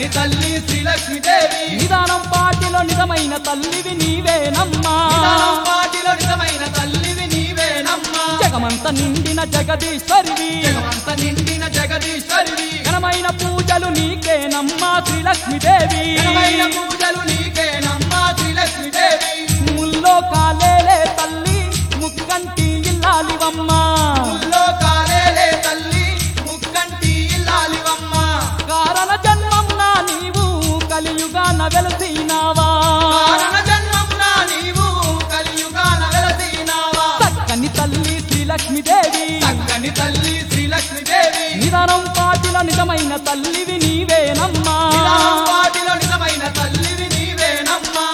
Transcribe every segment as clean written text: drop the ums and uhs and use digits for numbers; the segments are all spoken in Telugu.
చక్కని తల్లి శ్రీలక్ష్మీదేవి నిదానం పాటిలో నిజమైన తల్లివి నీవేనమ్మా పాటిలో నిజమైన తల్లివి నీవేనమ్మా జగమంత నిండిన జగదీశ్వరివి జగమంత నిండిన జగదీశ్వరివి ఘనమైన పూజలు నీకేనమ్మా శ్రీలక్ష్మీదేవి ఘనమైన పూజలు నీకేనమ్మా శ్రీలక్ష్మీదేవి ముల్లోకాలేలే తల్లి ముక్కంటి ఇల్లాలివమ్మా ముల్లోకాలేలే తల్లి ముక్కంటి ఇల్లాలివమ్మా కారణ జన్మంనా నీవు కలియుగాన వెలసినావా కారణ జన్మంనా నీవు కలియుగాన వెలసినావా చక్కని తల్లి శ్రీలక్ష్మీదేవి చక్కని తల్లి శ్రీలక్ష్మీదేవి నిదానం పాటిల నిజమైన తల్లివి నీవేనమ్మా పాటిలో నిజమైన తల్లివి నీవేనమ్మా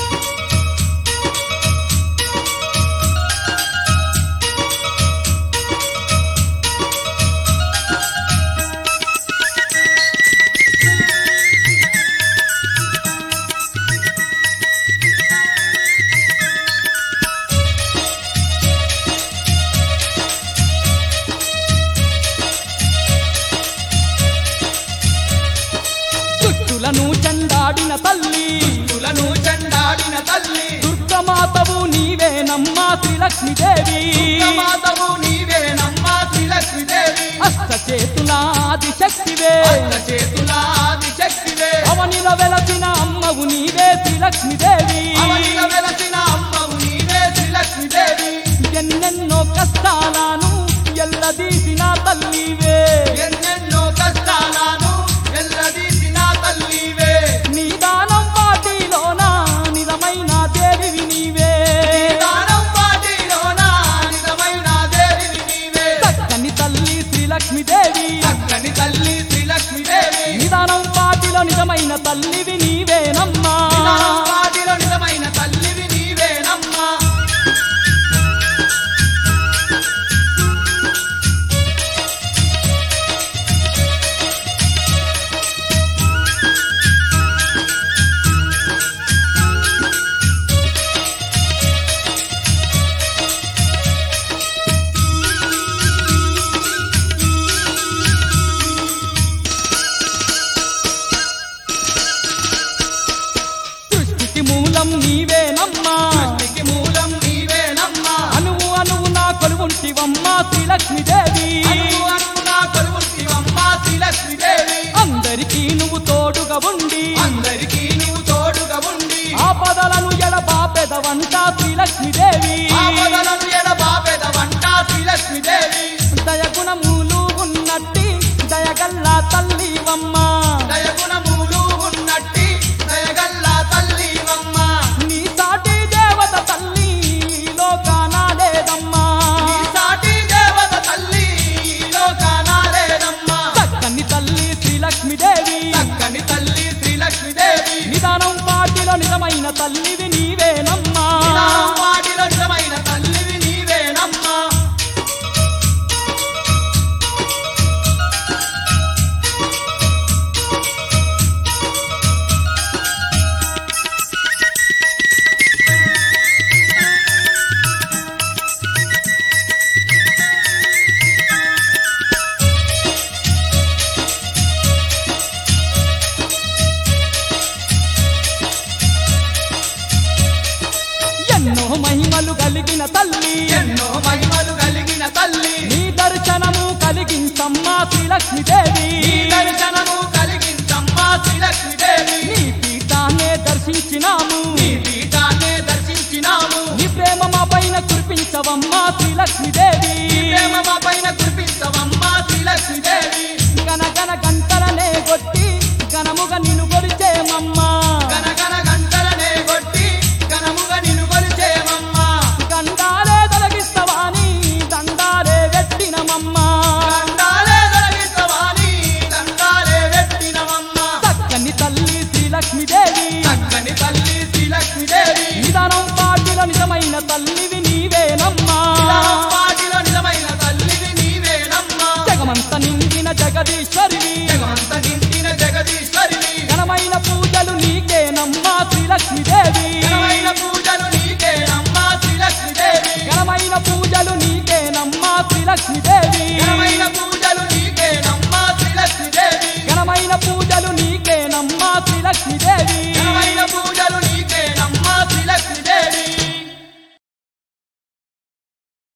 దుష్టులను చెండాడిన తల్లి దుష్టులను చెండాడిన తల్లి దుర్గమాతవు నీవేనమ్మా శ్రీలక్ష్మీదేవి మాతవు నీవేనమ్మా శ్రీలక్ష్మీదేవి అష్టచేతులాది శక్తివే చేతుల ఆదిశక్తివే అవనిలో వెలసిన అమ్మవు నీవే శ్రీలక్ష్మీదేవి అవనిలో వెలసిన అమ్మవు నీవే శ్రీలక్ష్మీదేవి ఎన్నెన్నో కష్టాలను ఎల్లదీసిన తల్లివే ఎన్నెన్నో కష్టాలను ఎల్లదీసిన తల్లివే నిదానం వాటిలోన నిజమైన దేవివి నీవే దానం పాటిలోన నిజమైన దేవివి నీవే చక్కని తల్లి శ్రీలక్ష్మీదేవి చక్కని తల్లి శ్రీలక్ష్మీదేవి నిదానం పాటిలో నిజమైన తల్లివి నీవేనమ్మా దానం పాటిలో నిజమైన తల్లివి నీవేనమ్మా సృష్టికి మూలం నీవేనమ్మా సృష్టికి మూలం నీవేనమ్మా అనువు అనువు నా కొలువుంటివమ్మా శ్రీలక్ష్మీదేవి అనువు అనువునా కొలువుంటివమ్మా శ్రీలక్ష్మీదేవి అందరికీ నువ్వు తోడుగా ఉండి అందరికీ నీవు తోడుగా ఉండి ఆపదలను ఎడబాపెదవంట శ్రీలక్ష్మీదేవి ఆపదలను ఎడబాపెదవంట శ్రీలక్ష్మీదేవి దయగుణములు ఉన్నట్టి దయగల్లా తల్లివమ్మా దయగుణములు ఉన్నట్టి దయగల్లా తల్లివమ్మా నీ సాటి దేవత తల్లి ఈ లోకాన లేదమ్మా నీ సాటి దేవత తల్లి ఈ లోకాన లేదమ్మా చక్కని తల్లి శ్రీలక్ష్మీదేవి చక్కని తల్లి శ్రీలక్ష్మీదేవి నిదానం పాటిలో నిజమైన తల్లివి నీవేనమ్మా నిదానం పాటిలో నిజమైన తల్లివి నీవేనమ్మా ఎన్నో మహిమలు కలిగిన తల్లి ఎన్నో మహిమలు కలిగిన తల్లి నీ దర్శనము కలిగించమ్మా శ్రీలక్ష్మీదేవి నీ దర్శనము కలిగించమ్మా శ్రీలక్ష్మీదేవి నీ పీఠాన్నే దర్శించినాము నీ పీఠాన్నే దర్శించినాము నీ ప్రేమ మా పైన కురిపించవమ్మా శ్రీలక్ష్మీదేవి నీ ప్రేమ మా పైన కురిపించవమ్మా శ్రీలక్ష్మీదేవి గనగన గంటలనే కొట్టి ఘనముగా నిన్ను కొలిచేమమ్మా గనగన గంటలనే కొట్టి ఘనముగా నిన్ను కొలిచేమమ్మా గండాలే తొలగిస్తవాని దండాలే వెట్టినమమ్మా దండాలే తొలగించవాని దండాలే వెట్టినమమ్మా చక్కని తల్లి శ్రీలక్ష్మీదేవి